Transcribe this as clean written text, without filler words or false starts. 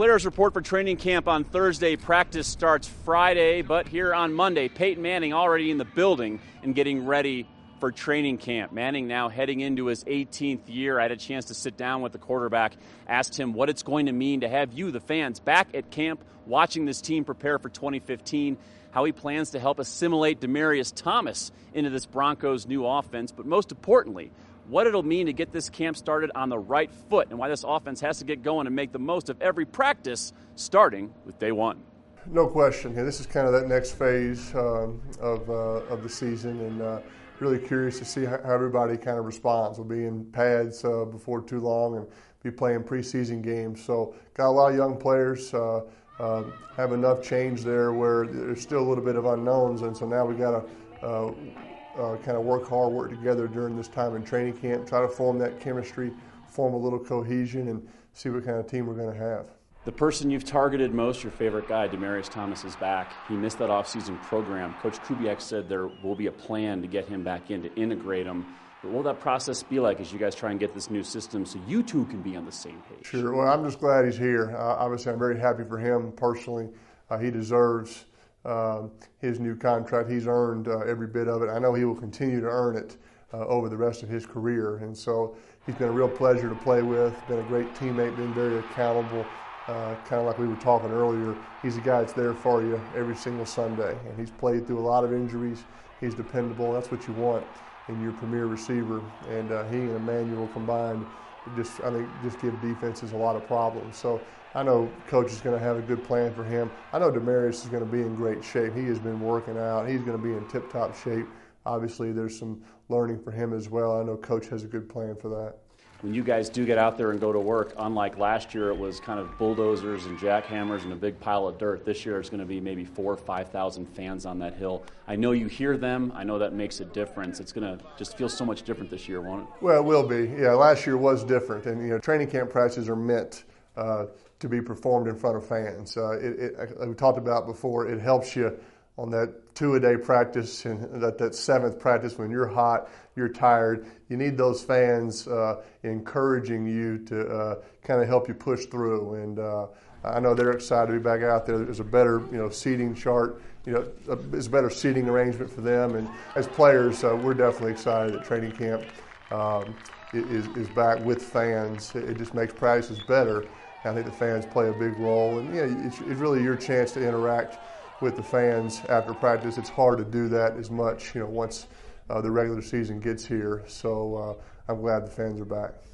players report for training camp on Thursday. Practice starts Friday, but here on Monday, Peyton Manning already in the building and getting ready for training camp. Manning now heading into his 18th year. I had a chance to sit down with the quarterback, asked him what it's going to mean to have you, the fans, back at camp watching this team prepare for 2015, how he plans to help assimilate Demaryius Thomas into this Broncos new offense, but most importantly, what it'll mean to get this camp started on the right foot and why this offense has to get going and make the most of every practice, starting with day one. No question. This is kind of that next phase of the season, and really curious to see how everybody kind of responds. We'll be in pads before too long and be playing preseason games. So got a lot of young players, have enough change there where there's still a little bit of unknowns, and so now we got to kind of work together during this time in training camp, try to form that chemistry, form a little cohesion, and see what kind of team we're going to have. The person you've targeted most, your favorite guy, Demaryius Thomas, is back. He missed that offseason program. Coach Kubiak said there will be a plan to get him back in, to integrate him. But what will that process be like as you guys try and get this new system so you two can be on the same page? Sure. Well, I'm just glad he's here. Obviously, I'm very happy for him personally. He deserves his new contract. He's earned every bit of it. I know he will continue to earn it over the rest of his career. And so he's been a real pleasure to play with, been a great teammate, been very accountable. Kind of like we were talking earlier, he's a guy that's there for you every single Sunday. And he's played through a lot of injuries. He's dependable. That's what you want in your premier receiver. And he and Emmanuel combined just give defenses a lot of problems. So I know Coach is going to have a good plan for him. I know Demaryius is going to be in great shape. He has been working out. He's going to be in tip-top shape. Obviously, there's some learning for him as well. I know Coach has a good plan for that. When you guys do get out there and go to work, unlike last year, it was kind of bulldozers and jackhammers and a big pile of dirt. This year, it's going to be maybe 4,000 or 5,000 fans on that hill. I know you hear them. I know that makes a difference. It's going to just feel so much different this year, won't it? Well, it will be. Yeah, last year was different. And, training camp practices are meant to be performed in front of fans. Like we talked about before, it helps you on that 2-a-day practice and that seventh practice when you're hot, you're tired. You need those fans encouraging you to kind of help you push through. And I know they're excited to be back out there. There's a better, seating chart. It's a better seating arrangement for them. And as players, we're definitely excited that training camp is back with fans. It just makes practices better. I think the fans play a big role. And it's really your chance to interact with the fans after practice. It's hard to do that as much, once the regular season gets here. So I'm glad the fans are back.